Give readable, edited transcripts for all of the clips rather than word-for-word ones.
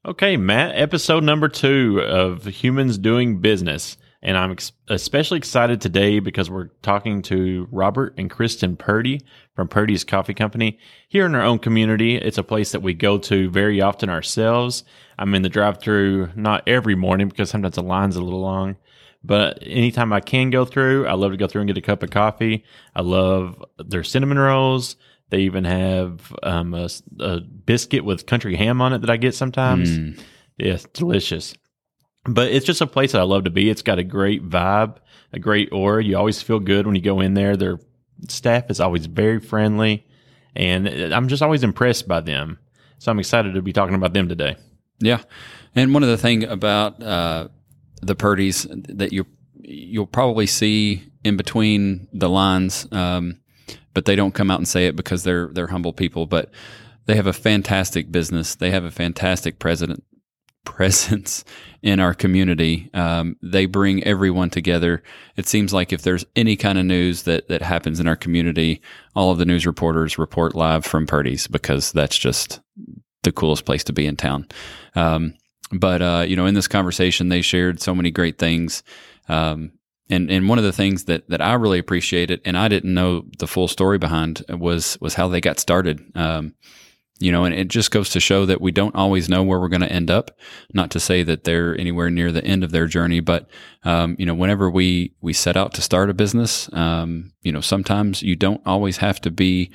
Okay, Matt, episode number 2 of Humans Doing Business. And I'm especially excited today because we're talking to Robert and Kristen Purdy from Purdy's Coffee Company here in our own community. It's a place that we go to very often ourselves. I'm in the drive-thru not every morning because sometimes the line's a little long. But anytime I can go through, I love to go through and get a cup of coffee. I love their cinnamon rolls. They even have a biscuit with country ham on it that I get sometimes. Yeah, it's delicious. But it's just a place that I love to be. It's got a great vibe, a great aura. You always feel good when you go in there. Their staff is always very friendly, and I'm just always impressed by them. So I'm excited to be talking about them today. Yeah, and one of the things about the Purdy's that you'll probably see in between the lines, but they don't come out and say it because they're humble people. But they have a fantastic business. They have a fantastic presence in our community. They bring everyone together. It seems like if there's any kind of news that happens in our community, all of the news reporters report live from Purdy's because that's just the coolest place to be in town. But in this conversation, they shared so many great things. And one of the things that I really appreciated, and I didn't know the full story behind, was how they got started. And it just goes to show that we don't always know where we're going to end up. Not to say that they're anywhere near the end of their journey, but whenever we set out to start a business, sometimes you don't always have to be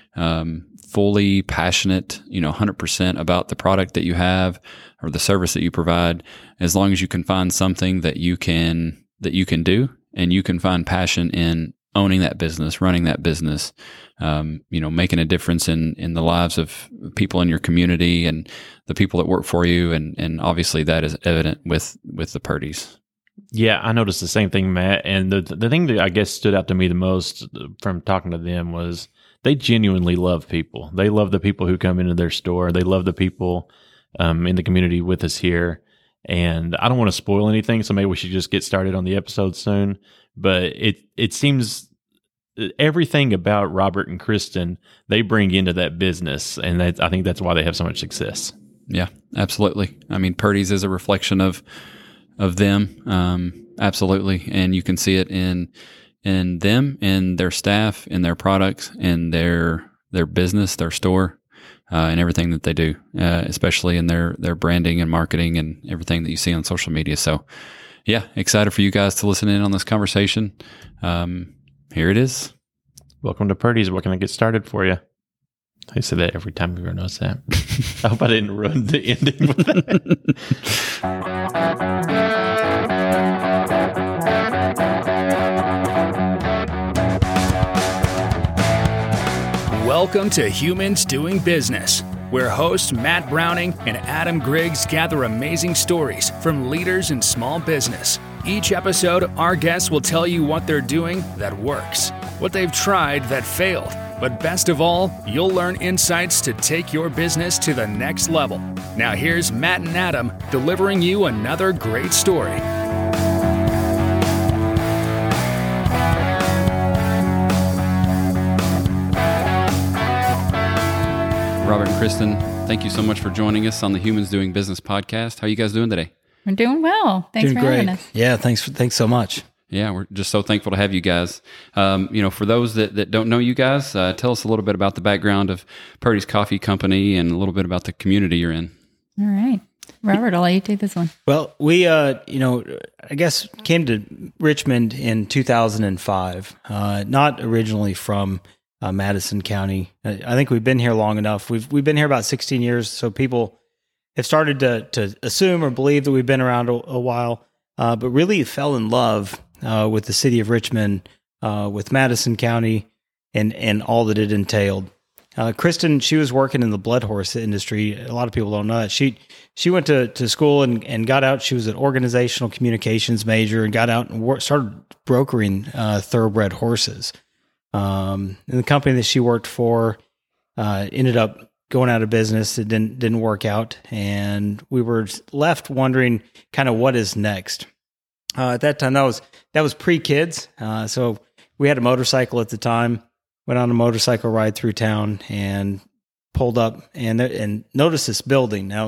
fully passionate, 100% about the product that you have or the service that you provide. As long as you can find something that you can do, and you can find passion in owning that business, running that business, making a difference in the lives of people in your community and the people that work for you. And obviously that is evident with the Purdy's. Yeah, I noticed the same thing, Matt. And the thing that I guess stood out to me the most from talking to them was they genuinely love people. They love the people who come into their store. They love the people in the community with us here. And I don't want to spoil anything, so maybe we should just get started on the episode soon. But it seems everything about Robert and Kristen, they bring into that business. And I think that's why they have so much success. Yeah, absolutely. I mean, Purdy's is a reflection of them. Absolutely. And you can see it in them, in their staff, in their products, in their business, their store, and everything that they do, especially in their branding and marketing and everything that you see on social media. So yeah, excited for you guys to listen in on this conversation. Here it is. Welcome to Purdy's. What can I get started for you? I say that every time you notice that. I hope I didn't ruin the ending with that. Welcome to Humans Doing Business, where hosts Matt Browning and Adam Griggs gather amazing stories from leaders in small business. Each episode, our guests will tell you what they're doing that works, what they've tried that failed, but best of all, you'll learn insights to take your business to the next level. Now here's Matt and Adam delivering you another great story. Robert and Kristen, thank you so much for joining us on the Humans Doing Business podcast. How are you guys doing today? We're doing well. Thanks for having us. Yeah, thanks so much. Yeah, we're just so thankful to have you guys. For those that don't know you guys, tell us a little bit about the background of Purdy's Coffee Company and a little bit about the community you're in. All right. Robert, I'll let you take this one. Well, we, I guess came to Richmond in 2005, not originally from Madison County. I think we've been here long enough. We've been here about 16 years, so people have started to assume or believe that we've been around a while, but really fell in love with the city of Richmond, with Madison County, and all that it entailed. Kristen, she was working in the blood horse industry. A lot of people don't know that. She went to school and got out. She was an organizational communications major and got out and started brokering thoroughbred horses. And the company that she worked for ended up going out of business. It didn't work out, and we were left wondering kind of what is next. At that time, that was pre-kids, so we had a motorcycle at the time. Went on a motorcycle ride through town and pulled up and noticed this building. Now,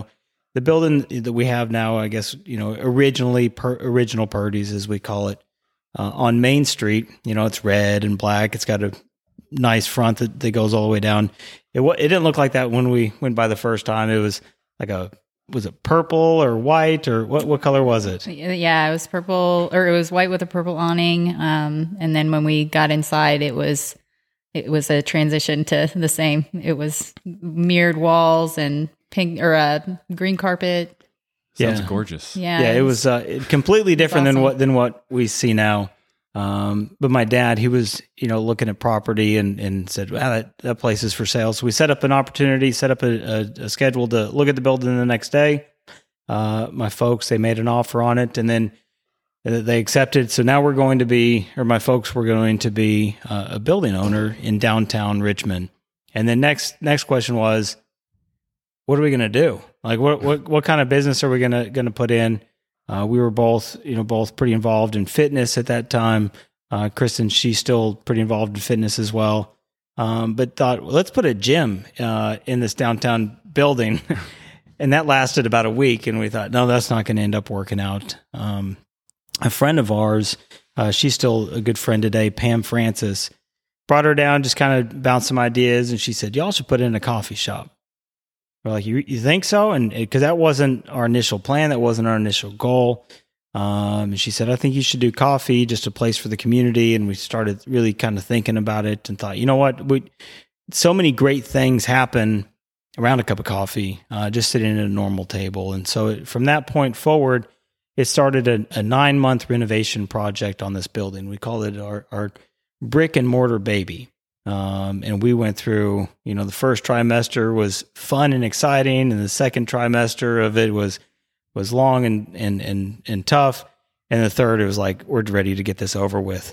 the building that we have now, I guess, original Purdy's, as we call it, on Main Street. It's red and black. It's got a nice front that goes all the way down. It didn't look like that when we went by the first time. It was like was it purple or white, or what color was it? Yeah, it was purple, or it was white with a purple awning. And then when we got inside, it was a transition to the same. It was mirrored walls and pink or a green carpet. Sounds gorgeous. Yeah, it was completely different awesome. than what we see now. But my dad, he was, looking at property and said, "Wow, that place is for sale." So we set up an opportunity, set up a schedule to look at the building the next day. My folks, they made an offer on it, and then they accepted. So now my folks were going to be a building owner in downtown Richmond. And then next question was, what are we going to do? Like, what kind of business are we going to put in? We were both pretty involved in fitness at that time. Kristen, she's still pretty involved in fitness as well. But thought, well, let's put a gym in this downtown building. And that lasted about a week. And we thought, no, that's not going to end up working out. A friend of ours, she's still a good friend today, Pam Francis, brought her down, just kind of bounced some ideas. And she said, y'all should put in a coffee shop. We're like, you think so? And because that wasn't our initial plan, that wasn't our initial goal. And she said, I think you should do coffee, just a place for the community. And we started really kind of thinking about it and thought, you know what? So many great things happen around a cup of coffee, just sitting at a normal table. And so from that point forward, it started a 9-month renovation project on this building. We called it our brick and mortar baby. And we went through, the first trimester was fun and exciting, and the second trimester of it was long and tough, and the third, it was like, we're ready to get this over with.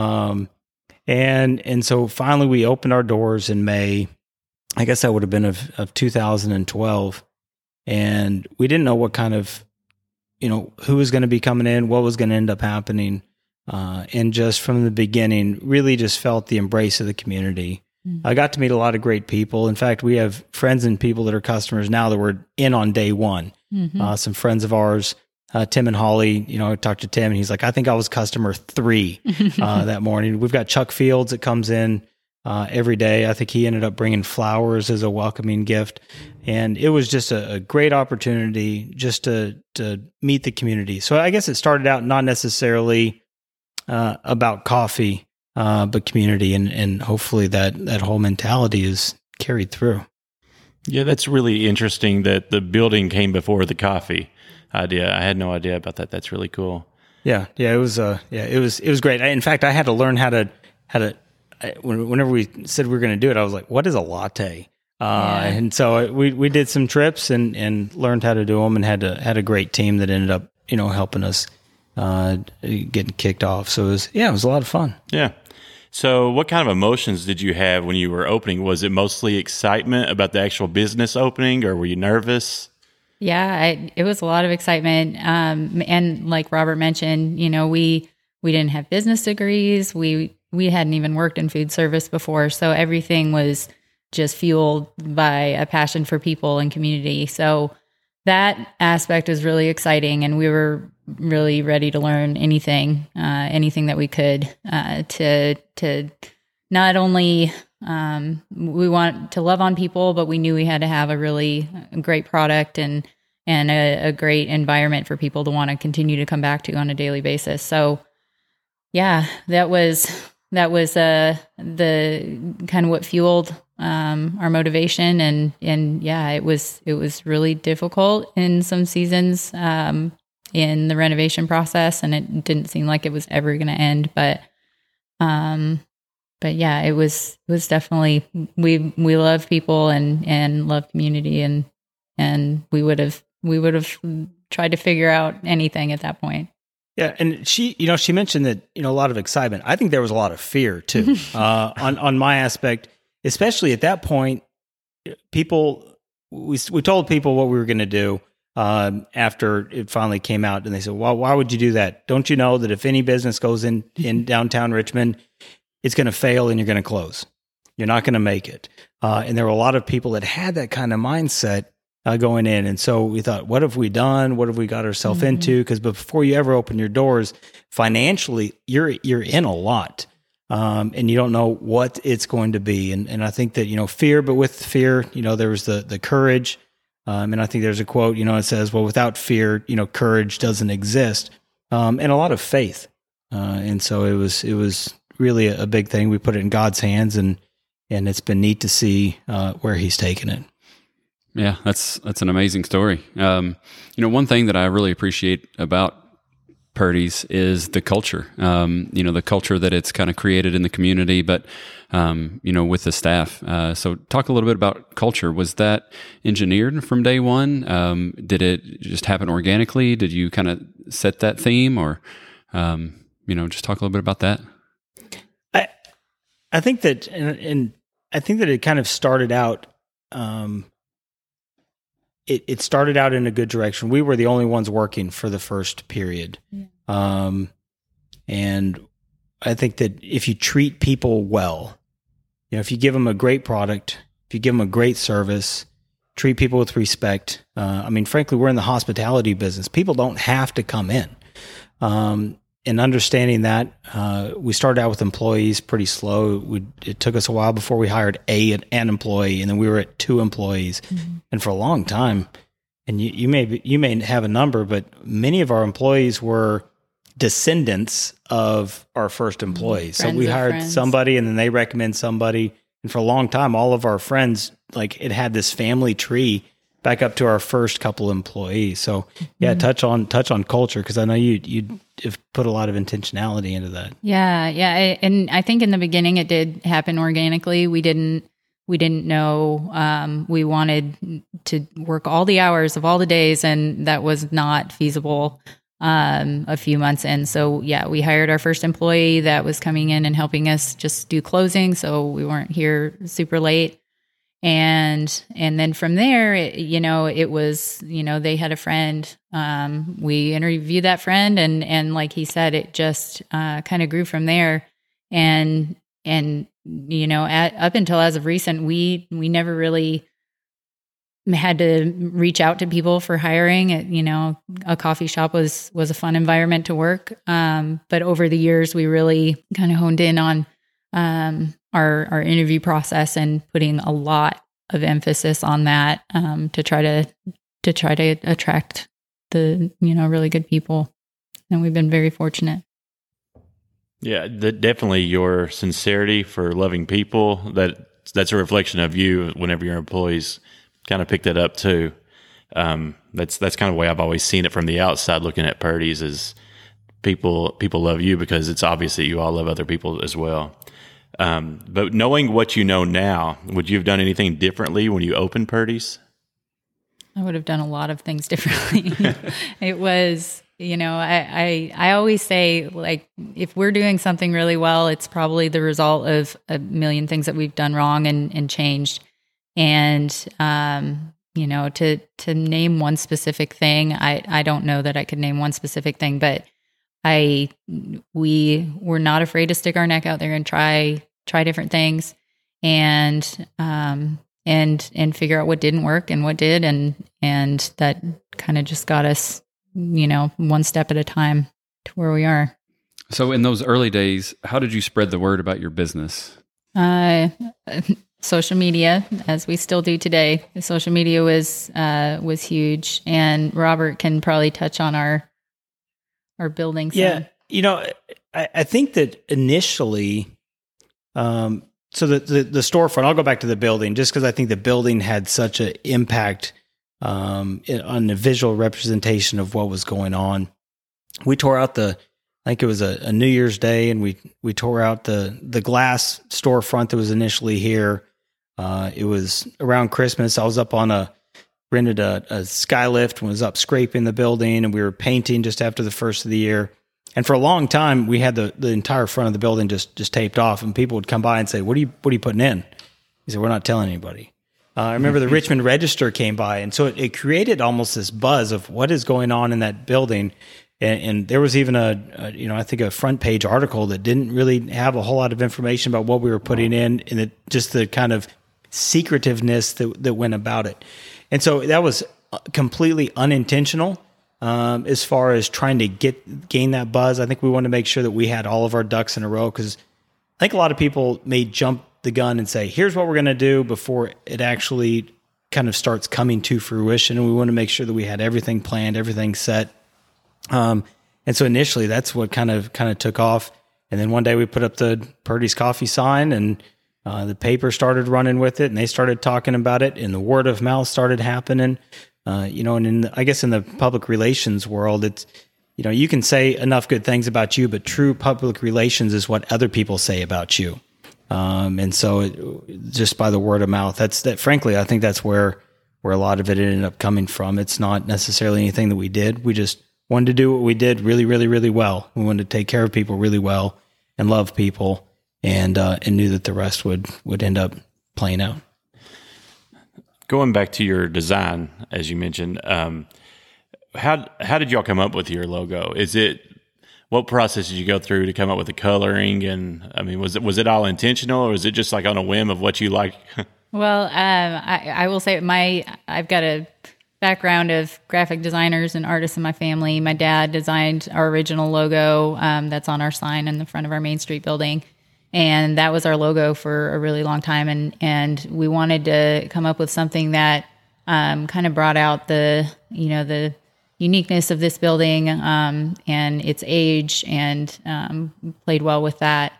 And so finally we opened our doors in May. I guess that would have been of 2012, and we didn't know what kind of, who was going to be coming in, what was going to end up happening. And just from the beginning, really just felt the embrace of the community. Mm-hmm. I got to meet a lot of great people. In fact, we have friends and people that are customers now that were in on day one. Mm-hmm. Some friends of ours, Tim and Holly, I talked to Tim and he's like, I think I was customer 3 that morning. We've got Chuck Fields that comes in every day. I think he ended up bringing flowers as a welcoming gift. And it was just a great opportunity just to meet the community. So I guess it started out not necessarily about coffee, but community, and hopefully that whole mentality is carried through. Yeah, that's really interesting that the building came before the coffee idea. I had no idea about that. That's really cool. Yeah, it was great. In fact, I had to learn how to. Whenever we said we were going to do it, I was like, "What is a latte?" And so we did some trips and learned how to do them, and had a great team that ended up helping us getting kicked off. So it was a lot of fun. Yeah. So what kind of emotions did you have when you were opening? Was it mostly excitement about the actual business opening, or were you nervous? Yeah, it was a lot of excitement. And like Robert mentioned, we didn't have business degrees. We hadn't even worked in food service before. So everything was just fueled by a passion for people and community. So that aspect was really exciting, and we were really ready to learn anything that we could to not only we want to love on people, but we knew we had to have a really great product and a great environment for people to want to continue to come back to on a daily basis. So yeah, that was the kind of what fueled our motivation, and yeah, it was really difficult in some seasons in the renovation process, and it didn't seem like it was ever going to end. But yeah, it was definitely, we love people and love community, and we would have tried to figure out anything at that point. Yeah, and she mentioned that a lot of excitement. I think there was a lot of fear too on my aspect, especially at that point. We told people what we were going to do after it finally came out, and they said, "Well, why would you do that? Don't you know that if any business goes in downtown Richmond, it's going to fail and you're going to close. You're not going to make it." And there were a lot of people that had that kind of mindset. going in. And so we thought, what have we done? What have we got ourselves into? Because before you ever open your doors, financially, you're in a lot. And you don't know what it's going to be. And I think that, fear, but with fear, there was the courage. And I think there's a quote, it says, well, without fear, courage doesn't exist. And a lot of faith. And so it was really a big thing. We put it in God's hands, and it's been neat to see where he's taken it. Yeah, that's an amazing story. One thing that I really appreciate about Purdy's is the culture. The culture that it's kind of created in the community, but with the staff. So talk a little bit about culture. Was that engineered from day one? Did it just happen organically? Did you kind of set that theme, or just talk a little bit about that? I think that, and I think that it kind of started out. It started out in a good direction. We were the only ones working for the first period. Yeah. And I think that if you treat people well, if you give them a great product, if you give them a great service, treat people with respect. Frankly, we're in the hospitality business. People don't have to come in. And understanding that, we started out with employees pretty slow. It took us a while before we hired an employee, and then we were at 2 employees. Mm-hmm. And for a long time, and you may have a number, but many of our employees were descendants of our first employees. So we hired somebody, and then they recommend somebody. And for a long time, all of our friends, it had this family tree back up to our first couple employees. So yeah, touch on culture, because I know you have put a lot of intentionality into that. Yeah. And I think in the beginning it did happen organically. We didn't know, we wanted to work all the hours of all the days, and that was not feasible a few months in. So yeah, we hired our first employee that was coming in and helping us just do closing, so we weren't here super late. And then from there, it was, they had a friend, we interviewed that friend, and like he said, it just, kind of grew from there. And up until as of recent, we never really had to reach out to people for hiring. A coffee shop was a fun environment to work. But over the years, we really kind of honed in on, our interview process, and putting a lot of emphasis on that, to try to attract the, really good people. And we've been very fortunate. Yeah, definitely your sincerity for loving people. That's a reflection of you whenever your employees kind of pick that up too. That's kind of the way I've always seen it from the outside looking at Purdy's, is people love you because it's obvious that you all love other people as well. But knowing what you know now, would you have done anything differently when you opened Purdy's? I would have done a lot of things differently. It was, I always say, if we're doing something really well, it's probably the result of a million things that we've done wrong and changed. And, to name one specific thing, I don't know that I could name one specific thing, but we were not afraid to stick our neck out there and try different things, and figure out what didn't work and what did. And that kind of just got us, one step at a time to where we are. So in those early days, how did you spread the word about your business? Social media, as we still do today. Social media was huge, and Robert can probably touch on our building. Yeah. I think that initially, so the storefront, I'll go back to the building just because I think the building had such an impact on the visual representation of what was going on. We tore out I think it was a New Year's Day, and we tore out the glass storefront that was initially here. It was around Christmas. I was up rented a skylift and was up scraping the building, and we were painting just after the first of the year. And for a long time, we had the entire front of the building just taped off, and people would come by and say, what are you putting in? He said, we're not telling anybody. I remember the Richmond Register came by, and so it created almost this buzz of what is going on in that building. And there was even I think a front page article that didn't really have a whole lot of information about what we were putting in, and just the kind of secretiveness that went about it. And so that was completely unintentional as far as trying to gain that buzz. I think we wanted to make sure that we had all of our ducks in a row, because I think a lot of people may jump the gun and say, here's what we're going to do, before it actually kind of starts coming to fruition. And we want to make sure that we had everything planned, everything set. And so initially that's what kind of took off. And then one day we put up the Purdy's Coffee sign, and the paper started running with it, and they started talking about it, and the word of mouth started happening. And I guess in the public relations world, it's, you can say enough good things about you, but true public relations is what other people say about you. And so just by the word of mouth, frankly, I think that's where a lot of it ended up coming from. It's not necessarily anything that we did. We just wanted to do what we did really, really, really well. We wanted to take care of people really well and love people, and knew that the rest would end up playing out. Going back to your design, as you mentioned, how did y'all come up with your logo? What process did you go through to come up with the coloring? And I mean, was it all intentional, or was it just like on a whim of what you like? Well, I will say I've got a background of graphic designers and artists in my family. My dad designed our original logo that's on our sign in the front of our Main Street building. And that was our logo for a really long time. And we wanted to come up with something that kind of brought out the uniqueness of this building and its age, and played well with that.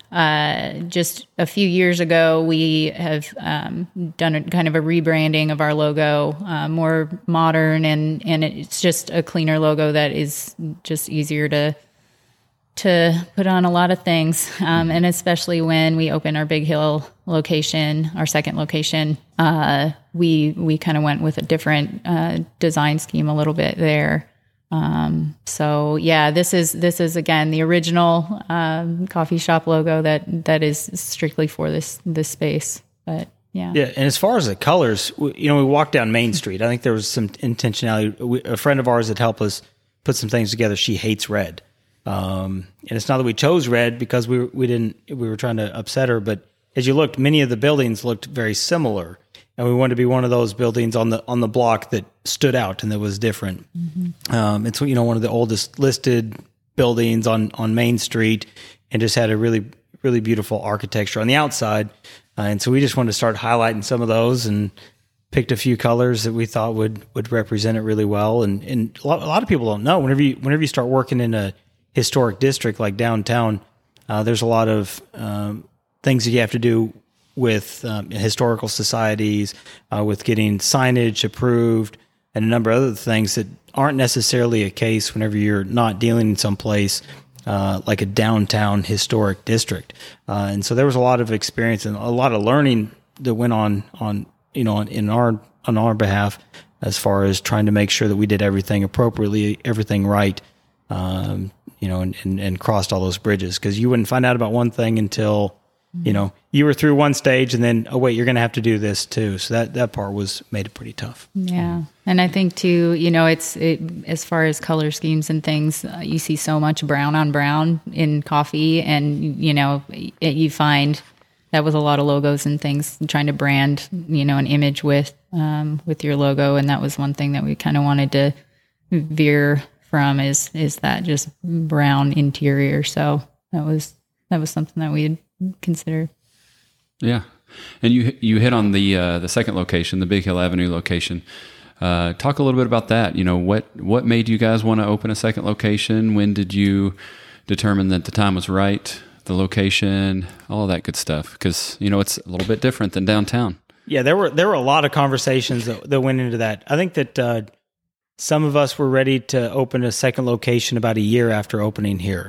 Just a few years ago, we have done kind of a rebranding of our logo, more modern, and it's just a cleaner logo that is just easier to put on a lot of things. And especially when we open our Big Hill location, our second location, we kind of went with a different design scheme a little bit there. So yeah, this is again the original coffee shop logo that is strictly for this space. But yeah. Yeah, and as far as the colors, we walked down Main Street. I think there was some intentionality. A friend of ours that helped us put some things together, she hates red. And it's not that we chose red because we were trying to upset her, but as you looked, many of the buildings looked very similar, and we wanted to be one of those buildings on the block that stood out and that was different. Mm-hmm. It's one of the oldest listed buildings on Main Street, and just had a really, really beautiful architecture on the outside. And so we just wanted to start highlighting some of those, and picked a few colors that we thought would represent it really well. And a lot of people don't know, whenever you start working in a historic district like downtown, there's a lot of things that you have to do with historical societies, with getting signage approved, and a number of other things that aren't necessarily a case whenever you're not dealing in some place like a downtown historic district. And so there was a lot of experience and a lot of learning that went on our behalf, as far as trying to make sure that we did everything appropriately, everything right, and crossed all those bridges, because you wouldn't find out about one thing until, you were through one stage, and then, oh wait, you're going to have to do this too. So that part made it pretty tough. Yeah. And I think too, as far as color schemes and things, you see so much brown on brown in coffee, and, you find that was a lot of logos and things, trying to brand, an image with your logo. And that was one thing that we kind of wanted to veer from is that just brown interior. So that was something that we had considered. Yeah. And you hit on the second location, the Big Hill Avenue location. Talk a little bit about that. What made you guys want to open a second location? When did you determine that the time was right, the location, all of that good stuff? Because, it's a little bit different than downtown. Yeah, there were a lot of conversations that went into that. I think that some of us were ready to open a second location about a year after opening here.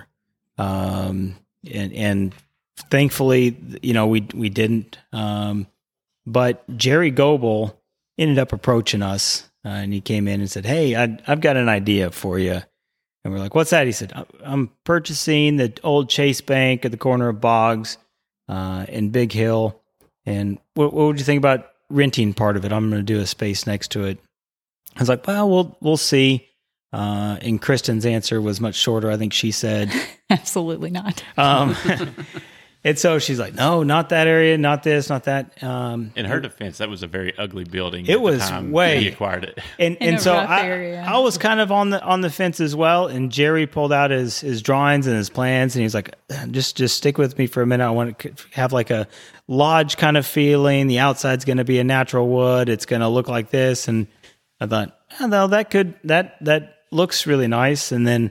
And thankfully, we didn't. But Jerry Goebel ended up approaching us, and he came in and said, "Hey, I've got an idea for you." And we're like, "What's that?" He said, "I'm purchasing the old Chase Bank at the corner of Boggs in Big Hill. And what would you think about renting part of it? I'm going to do a space next to it." I was like, "Well, we'll see." And Kristen's answer was much shorter. I think she said, "Absolutely not." And so she's like, no, not that area, not this, not that. In her defense, that was a very ugly building. It at the was time way- he acquired it. In And a so rough area. I was kind of on the fence as well. And Jerry pulled out his drawings and his plans, and he's like, just stick with me for a minute. I want to have like a lodge kind of feeling. The outside's going to be a natural wood. It's going to look like this. And I thought, well, that looks really nice. And then,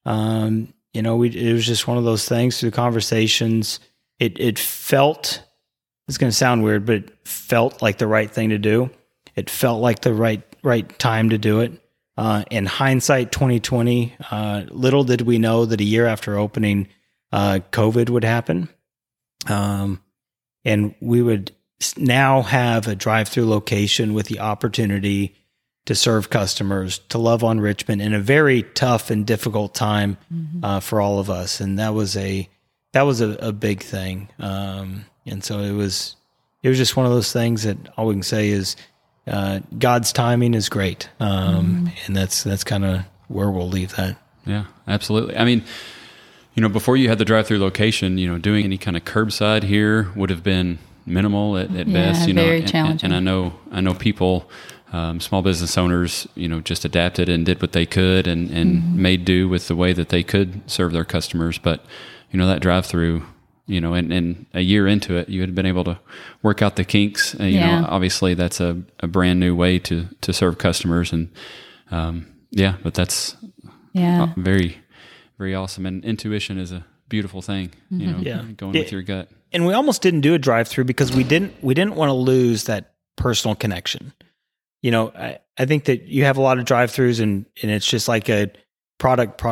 it was just one of those things through the conversations. It felt, it's going to sound weird, but it felt like the right thing to do. It felt like the right time to do it. In hindsight, 2020, little did we know that a year after opening, COVID would happen. And we would now have a drive-through location with the opportunity to serve customers, to love on Richmond in a very tough and difficult time for all of us. And that was a big thing. And so it was just one of those things that all we can say is God's timing is great. And that's kind of where we'll leave that. Yeah, absolutely. I mean, before you had the drive-through location, doing any kind of curbside here would have been minimal at best. Very challenging. And I know people, small business owners, just adapted and did what they could and made do with the way that they could serve their customers. But, that drive-through, and a year into it, you had been able to work out the kinks. Obviously that's a brand new way to serve customers. And, but that's very, very awesome. And intuition is a beautiful thing, going with your gut. And we almost didn't do a drive-through because we didn't want to lose that personal connection. I think that you have a lot of drive-throughs and it's just like a product.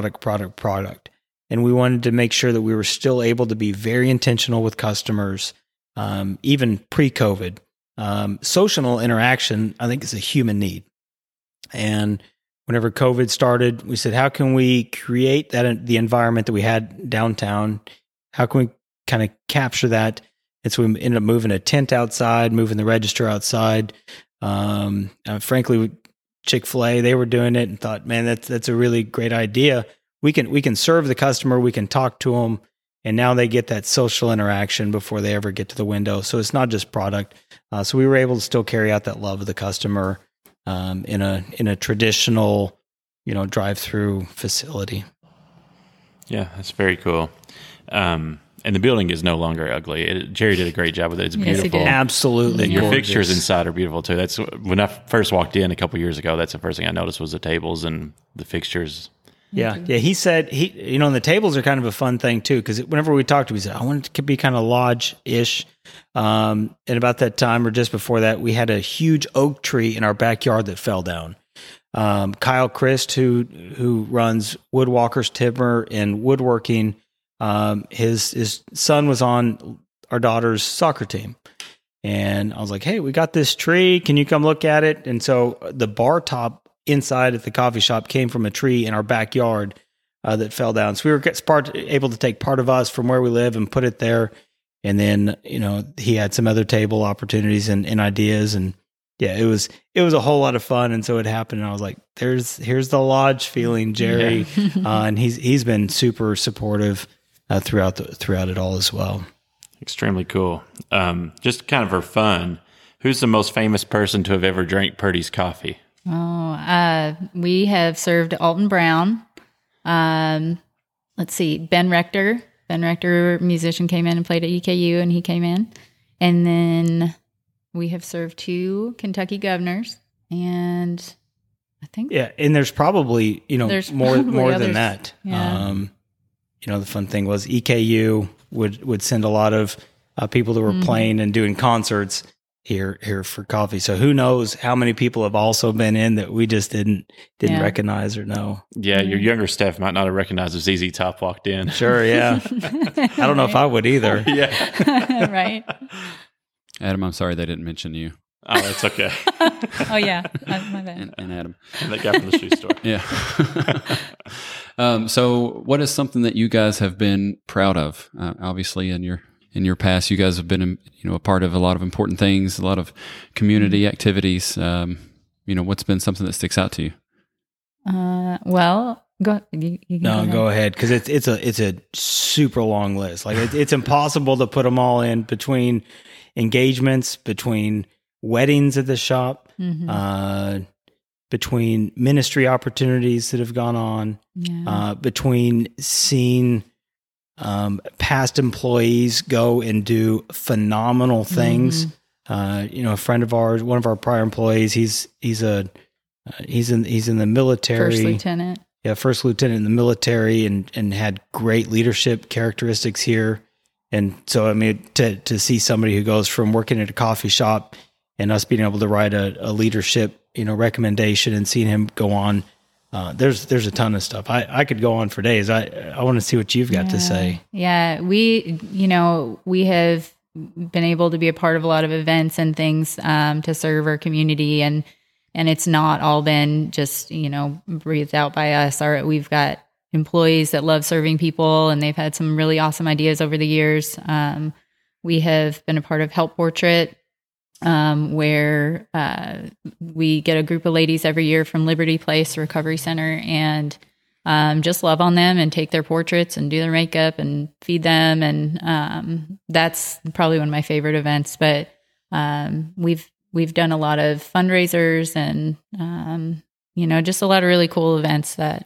And we wanted to make sure that we were still able to be very intentional with customers, even pre-COVID. Social interaction, I think, is a human need. And whenever COVID started, we said, how can we create the environment that we had downtown? How can we kind of capture that? And so we ended up moving a tent outside, moving the register outside. Frankly, Chick-fil-A, they were doing it and thought, man, that's a really great idea. We can serve the customer, we can talk to them, and now they get that social interaction before they ever get to the window. So it's not just product. So we were able to still carry out that love of the customer in a traditional, drive-through facility. Yeah, that's very cool. And the building is no longer ugly. Jerry did a great job with it. It's beautiful. Yes, he did. Absolutely. Your gorgeous. fixtures inside are beautiful too. That's when I first walked in a couple years ago. That's the first thing I noticed was the tables and the fixtures. Yeah. He said and the tables are kind of a fun thing too, because whenever we talked to him, he said, I want it to be kind of lodge-ish. And about that time or just before that, we had a huge oak tree in our backyard that fell down. Kyle Christ, who runs Woodwalkers Timber and Woodworking, his son was on our daughter's soccer team. And I was like, hey, we got this tree. Can you come look at it? And so the bar top inside at the coffee shop came from a tree in our backyard that fell down. So we were able to take part of us from where we live and put it there. And then, he had some other table opportunities and ideas. And yeah, it was a whole lot of fun. And so it happened. And I was like, here's the lodge feeling, Jerry. Yeah. And he's been super supportive throughout it all as well. Extremely cool. Just kind of for fun, who's the most famous person to have ever drank Purdy's coffee? We have served Alton Brown. Let's see, Ben Rector. Ben Rector, musician, came in and played at EKU, and he came in. And then we have served 2 Kentucky governors, and I think and there's probably there's more probably than that. Yeah. The fun thing was EKU would send a lot of people that were playing and doing concerts here for coffee. So who knows how many people have also been in that we just didn't recognize or know. Yeah, your younger staff might not have recognized as ZZ Top walked in. Sure, yeah. I don't know if I would either. Yeah. Right. Adam, I'm sorry they didn't mention you. Oh, that's okay. Oh, yeah. My bad. And Adam. And that guy from the shoe store. Yeah. So what is something that you guys have been proud of? Obviously, in your past, you guys have been, a part of a lot of important things, a lot of community activities. What's been something that sticks out to you? Well, You can No, go ahead, because it's a super long list. Like it's impossible to put them all in between engagements, between weddings at the shop, between ministry opportunities that have gone on, between seeing past employees go and do phenomenal things. A friend of ours, one of our prior employees, he's in the military, First lieutenant. Yeah, first lieutenant in the military, and had great leadership characteristics here. And so, I mean, to see somebody who goes from working at a coffee shop and us being able to write a leadership, recommendation, and seeing him go on, there's a ton of stuff. I could go on for days. I want to see what you've got to say. Yeah, we have been able to be a part of a lot of events and things to serve our community, and it's not all been just, breathed out by us. We've got employees that love serving people, and they've had some really awesome ideas over the years. We have been a part of Help Portrait, where we get a group of ladies every year from Liberty Place Recovery Center and just love on them and take their portraits and do their makeup and feed them. And that's probably one of my favorite events. But we've done a lot of fundraisers and, just a lot of really cool events that,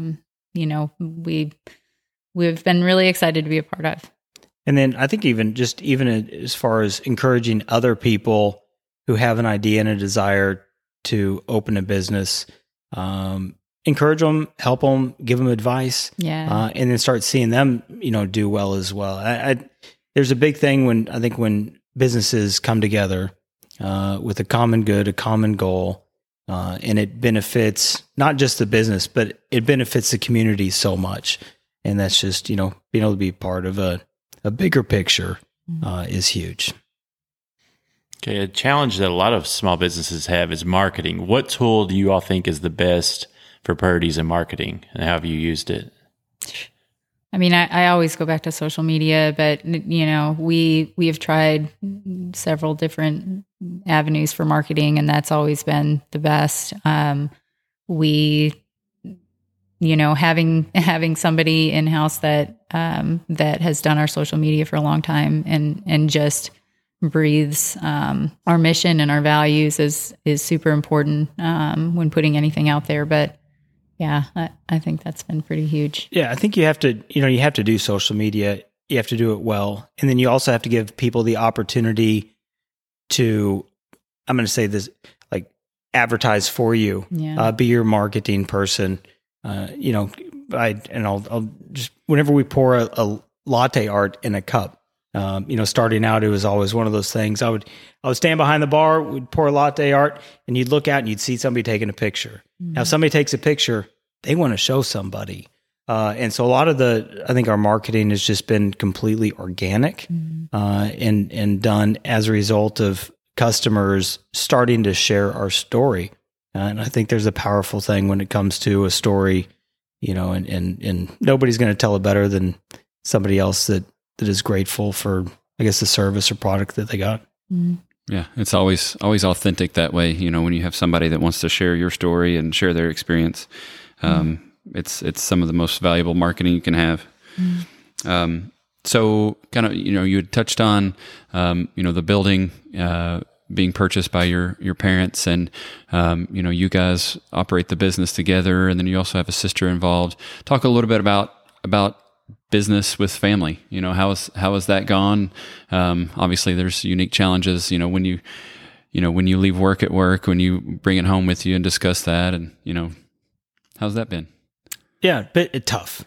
we've been really excited to be a part of. And then I think even as far as encouraging other people who have an idea and a desire to open a business, encourage them, help them, give them advice, and then start seeing them, do well as well. There's a big thing when businesses come together with a common good, a common goal, and it benefits not just the business, but it benefits the community so much. And that's just, being able to be part of a bigger picture is huge. Okay, a challenge that a lot of small businesses have is marketing. What tool do you all think is the best for Purdy's in marketing, and how have you used it? I mean, I always go back to social media, but we have tried several different avenues for marketing, and that's always been the best. Having somebody in house that has done our social media for a long time and just breathes our mission and our values is super important when putting anything out there. But yeah, I think that's been pretty huge. Yeah, I think you have to do social media. You have to do it well. And then you also have to give people the opportunity to, I'm going to say this, like advertise for you, be your marketing person. I'll just, whenever we pour a latte art in a cup, starting out, it was always one of those things. I would stand behind the bar, we'd pour latte art, and you'd look out and you'd see somebody taking a picture. Mm-hmm. Now, if somebody takes a picture, they want to show somebody. And so a lot of I think our marketing has just been completely organic, and done as a result of customers starting to share our story. And I think there's a powerful thing when it comes to a story, and nobody's going to tell it better than somebody else that is grateful for, I guess, the service or product that they got. Mm-hmm. Yeah, it's always authentic that way. When you have somebody that wants to share your story and share their experience, it's some of the most valuable marketing you can have. Mm-hmm. So kind of, you had touched on, the building, being purchased by your parents, and you guys operate the business together, and then you also have a sister involved. Talk a little bit about business with family. How has that gone? Obviously, there's unique challenges. When you leave work at work, when you bring it home with you and discuss that, and how's that been? Yeah, but tough.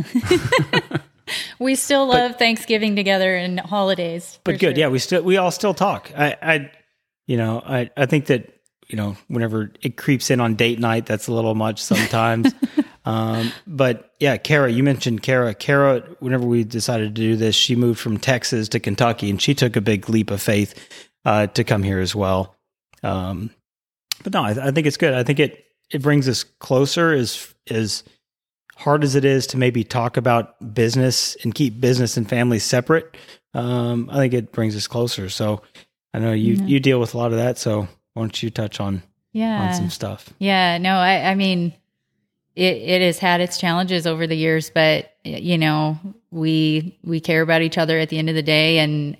We still love Thanksgiving together and holidays. But good, sure. Yeah, we all still talk. I think that, whenever it creeps in on date night, that's a little much sometimes. But yeah, Kara, you mentioned Kara. Kara, whenever we decided to do this, she moved from Texas to Kentucky, and she took a big leap of faith to come here as well. But no, I think it's good. I think it brings us closer, as hard as it is to maybe talk about business and keep business and family separate. I think it brings us closer. So I know you deal with a lot of that. So why don't you touch on some stuff? Yeah, no, I mean, it has had its challenges over the years, but you know, we care about each other at the end of the day, and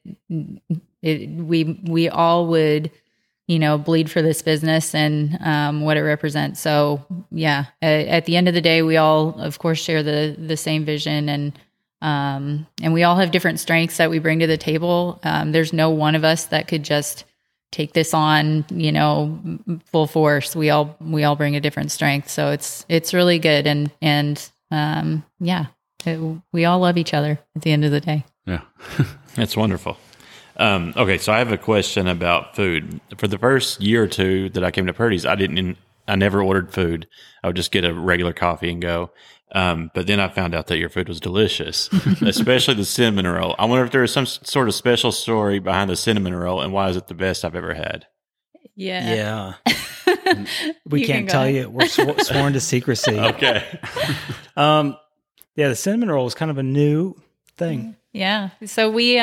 we all would, you know, bleed for this business and what it represents. So yeah, at the end of the day, we all, of course, share the same vision, and we all have different strengths that we bring to the table. There's no one of us that could just take this on, you know, full force. We all bring a different strength. So it's really good. And we all love each other at the end of the day. Yeah. That's wonderful. Okay. So I have a question about food. For the first year or two that I came to Purdy's, I never ordered food. I would just get a regular coffee and go. But then I found out that your food was delicious, especially the cinnamon roll. I wonder if there is some sort of special story behind the cinnamon roll, and why is it the best I've ever had? Yeah. We can't tell you. We're sworn to secrecy. Okay. The cinnamon roll is kind of a new thing. Yeah. So we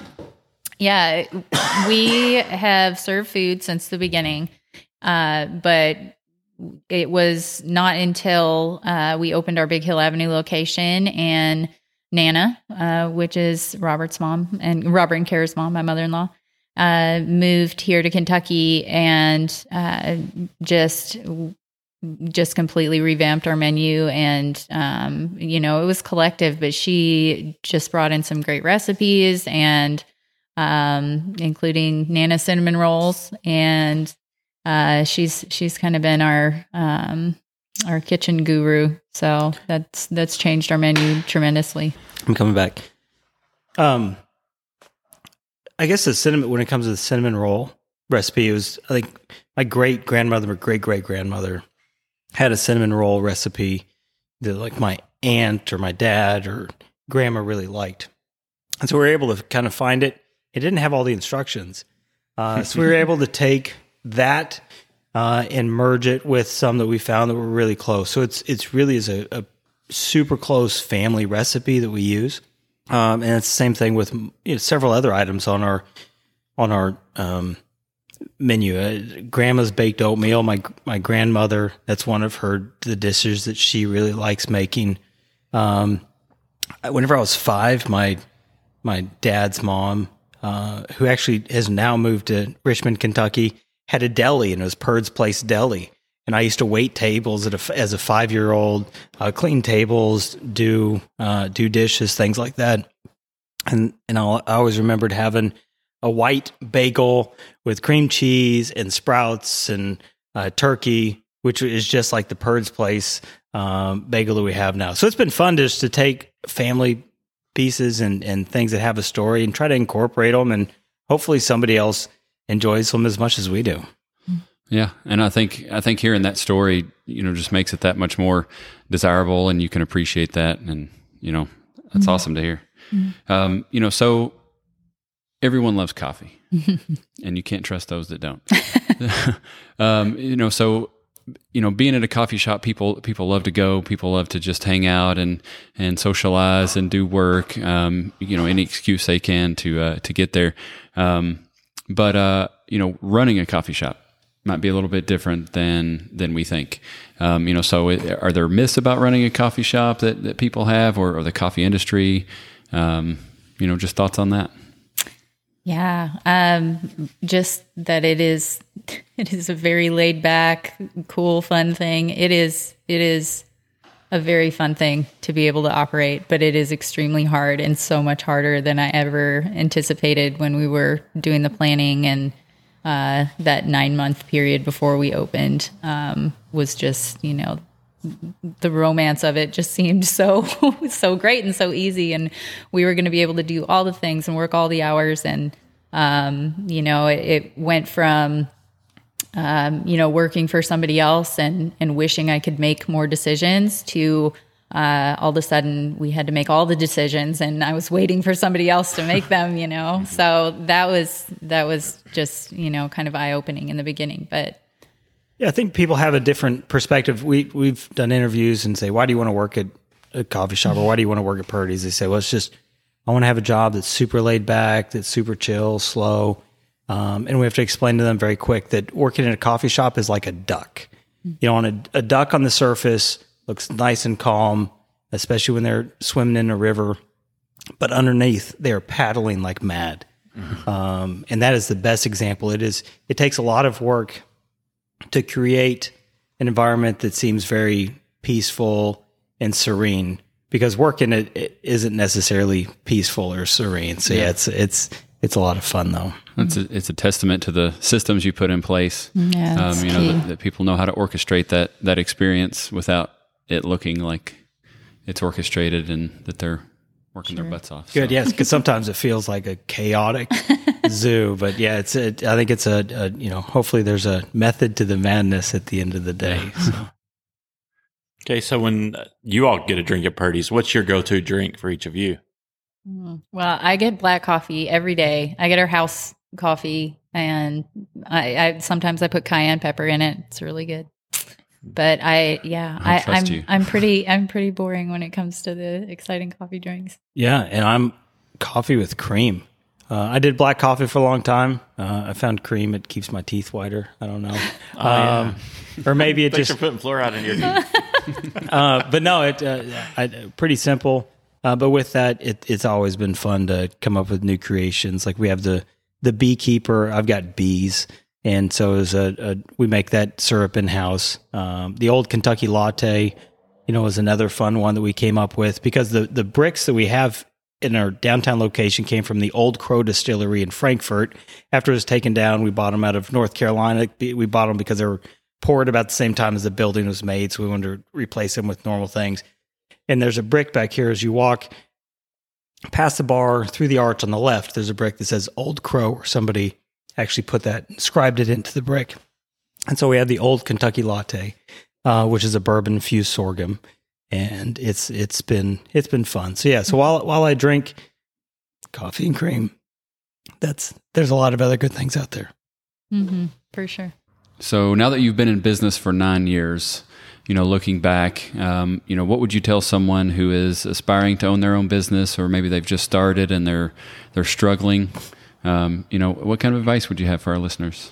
have served food since the beginning, but it was not until we opened our Big Hill Avenue location, and Nana, which is Robert's mom, and Robert and Kara's mom, my mother-in-law, moved here to Kentucky and just completely revamped our menu. And you know, it was collective, but she just brought in some great recipes, and including Nana cinnamon rolls, and she's kind of been our kitchen guru. So that's changed our menu tremendously. I'm coming back. I guess when it comes to the cinnamon roll recipe, it was, I think, my great grandmother or great grandmother had a cinnamon roll recipe that like my aunt or my dad or grandma really liked. And so we were able to kind of find it. It didn't have all the instructions. So we were able to take that and merge it with some that we found that were really close. So it's really is a super close family recipe that we use. And it's the same thing with several other items on our menu. Grandma's baked oatmeal. My grandmother, that's one of the dishes that she really likes making. Whenever I was 5, my dad's mom, who actually has now moved to Richmond, Kentucky, had a deli, and it was Purd's Place Deli. And I used to wait tables as a 5-year-old, clean tables, do dishes, things like that. And I always remembered having a white bagel with cream cheese and sprouts and turkey, which is just like the Purd's Place bagel that we have now. So it's been fun just to take family pieces and things that have a story and try to incorporate them, and hopefully somebody else enjoys them as much as we do. Yeah, and I think hearing that story, just makes it that much more desirable, and you can appreciate that, and that's awesome to hear. Mm-hmm. So everyone loves coffee, and you can't trust those that don't. So being at a coffee shop, people love to go. People love to just hang out and socialize and do work. Any excuse they can to get there. But running a coffee shop might be a little bit different than we think. So are there myths about running a coffee shop that people have, or the coffee industry? Just thoughts on that. Yeah. Just that it is a very laid back, cool, fun thing. It is a very fun thing to be able to operate, but it is extremely hard, and so much harder than I ever anticipated when we were doing the planning. And that 9-month period before we opened was just, the romance of it just seemed so great and so easy. And we were going to be able to do all the things and work all the hours. And, it went from, working for somebody else and wishing I could make more decisions to all of a sudden we had to make all the decisions, and I was waiting for somebody else to make them, So that was just, kind of eye-opening in the beginning. But yeah, I think people have a different perspective. We've done interviews and say, why do you want to work at a coffee shop, or why do you want to work at Purdy's? They say, well, I want to have a job that's super laid back, that's super chill, slow. And we have to explain to them very quick that working in a coffee shop is like a duck. on a duck on the surface looks nice and calm, especially when they're swimming in a river, but underneath they are paddling like mad. And that is the best example. It takes a lot of work to create an environment that seems very peaceful and serene, because work in it isn't necessarily peaceful or serene. So it's a lot of fun though. It's a testament to the systems you put in place. Yeah, that people know how to orchestrate that experience without it looking like it's orchestrated and that they're working their butts off. Good, So. yes, because sometimes it feels like a chaotic zoo, but yeah, I think it's hopefully there's a method to the madness at the end of the day. So. Okay, so when you all get a drink at Purdy's, what's your go-to drink for each of you? Well, I get black coffee every day. I get our house coffee, and I sometimes I put cayenne pepper in it. It's really good. But I'm pretty boring when it comes to the exciting coffee drinks. Yeah, and I'm coffee with cream. I did black coffee for a long time. I found cream; it keeps my teeth whiter. I don't know, or maybe it Thanks just for putting fluoride in your teeth. but no, pretty simple. But with that, it's always been fun to come up with new creations. Like we have the beekeeper. I've got bees, and so we make that syrup in house. The old Kentucky latte, is another fun one that we came up with, because the bricks that we have in our downtown location came from the Old Crow Distillery in Frankfort. After it was taken down, we bought them out of North Carolina. We bought them because they were poured about the same time as the building was made, so we wanted to replace them with normal things. And there's a brick back here as you walk past the bar through the arch on the left. There's a brick that says Old Crow, where somebody actually inscribed it into the brick. And so we have the Old Kentucky Latte, which is a bourbon infused sorghum, and it's been fun. So yeah, so while I drink coffee and cream, there's a lot of other good things out there. Mm-hmm, for sure. So now that you've been in business for 9 years, looking back, what would you tell someone who is aspiring to own their own business, or maybe they've just started and they're struggling? What kind of advice would you have for our listeners?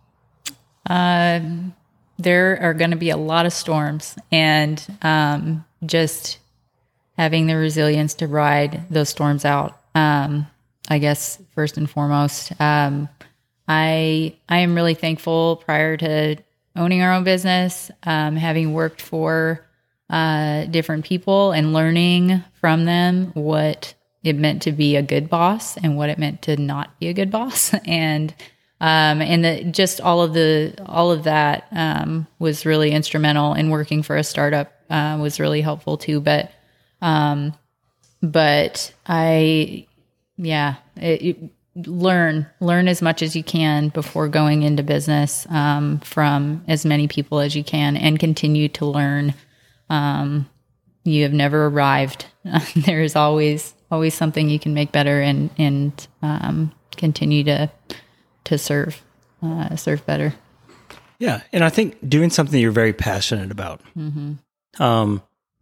There are going to be a lot of storms, and just having the resilience to ride those storms out. I guess first and foremost, I am really thankful prior to owning our own business, having worked for different people and learning from them what it meant to be a good boss and what it meant to not be a good boss, and just all of that was really instrumental in working for a startup. Was really helpful too, but learn as much as you can before going into business from as many people as you can, and continue to learn. You have never arrived. There is always something you can make better, and continue to serve better. Yeah, and I think doing something you're very passionate about, and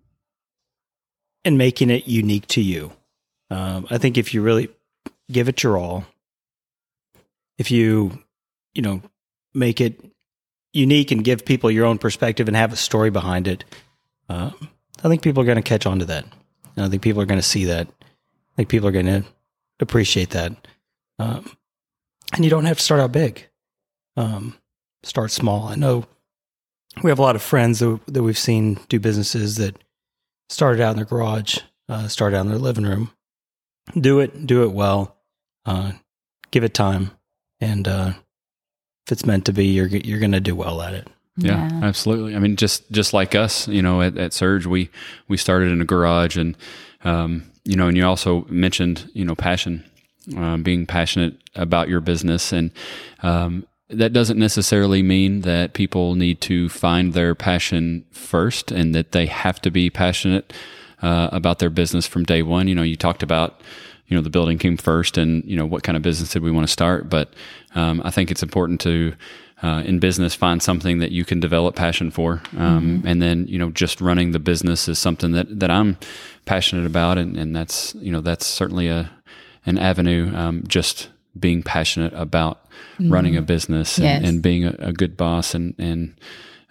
making it unique to you. I think if you really give it your all, if you make it unique and give people your own perspective and have a story behind it, I think people are going to catch on to that. And I think people are going to see that. I think people are going to appreciate that. And you don't have to start out big. Start small. I know we have a lot of friends that we've seen do businesses that started out in their garage, started out in their living room. Do it well. Give it time, and if it's meant to be, you're going to do well at it. Yeah, absolutely. I mean, just like us, at Surge, we started in a garage, and and you also mentioned passion, being passionate about your business, and that doesn't necessarily mean that people need to find their passion first, and that they have to be passionate about their business from day one. You talked about the building came first, and what kind of business did we want to start? But I think it's important to in business find something that you can develop passion for, and then just running the business is something that I'm passionate about, and that's that's certainly an avenue. Just being passionate about running a business, and being a good boss, and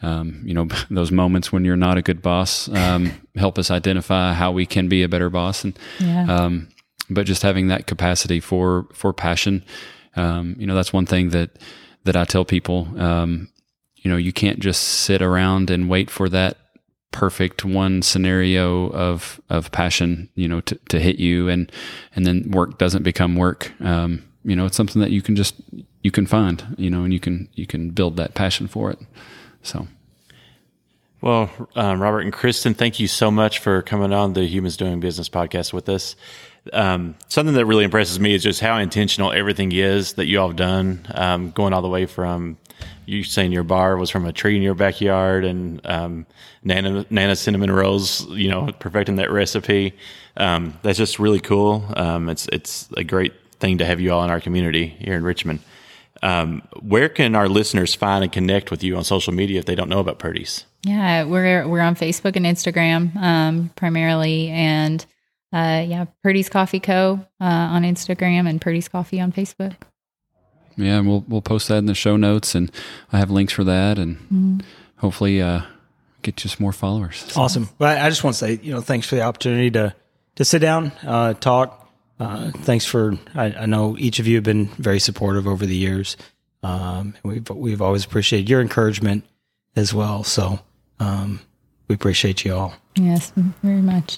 those moments when you're not a good boss, help us identify how we can be a better boss. And, but just having that capacity for passion, that's one thing that I tell people, you can't just sit around and wait for that perfect one scenario of passion, to hit you and then work doesn't become work. It's something that you can find, and you can build that passion for it. So. Well, Robert and Kristen, thank you so much for coming on the Humans Doing Business podcast with us. Something that really impresses me is just how intentional everything is that you all have done, going all the way from you saying your bar was from a tree in your backyard and Nana cinnamon rolls, perfecting that recipe. That's just really cool. It's a great thing to have you all in our community here in Richmond. Where can our listeners find and connect with you on social media if they don't know about Purdy's? Yeah, we're on Facebook and Instagram primarily, and Purdy's Coffee Co. On Instagram and Purdy's Coffee on Facebook. Yeah, and we'll post that in the show notes, and I have links for that, and hopefully get you some more followers. Awesome. Well, I just want to say, thanks for the opportunity to sit down, talk. Thanks for. I know each of you have been very supportive over the years. We've always appreciated your encouragement as well. So we appreciate you all. Yes, very much.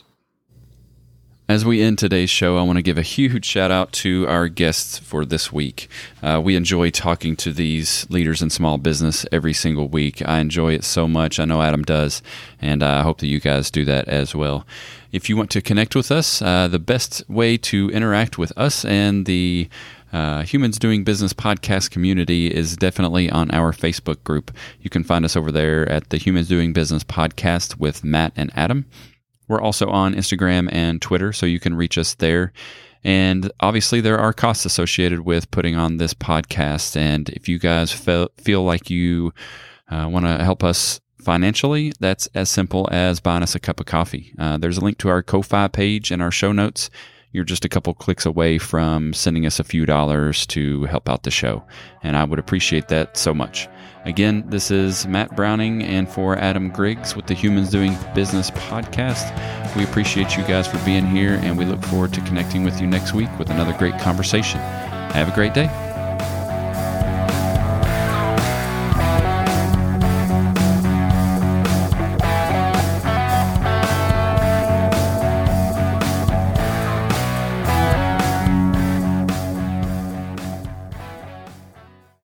As we end today's show, I want to give a huge shout out to our guests for this week. We enjoy talking to these leaders in small business every single week. I enjoy it so much. I know Adam does, and I hope that you guys do that as well. If you want to connect with us, the best way to interact with us and the Humans Doing Business podcast community is definitely on our Facebook group. You can find us over there at the Humans Doing Business podcast with Matt and Adam. We're also on Instagram and Twitter, so you can reach us there. And obviously, there are costs associated with putting on this podcast. And if you guys feel like you want to help us financially, that's as simple as buying us a cup of coffee. There's a link to our Ko-Fi page in our show notes. You're just a couple clicks away from sending us a few dollars to help out the show. And I would appreciate that so much. Again, this is Matt Browning, and for Adam Griggs with the Humans Doing Business podcast, we appreciate you guys for being here, and we look forward to connecting with you next week with another great conversation. Have a great day.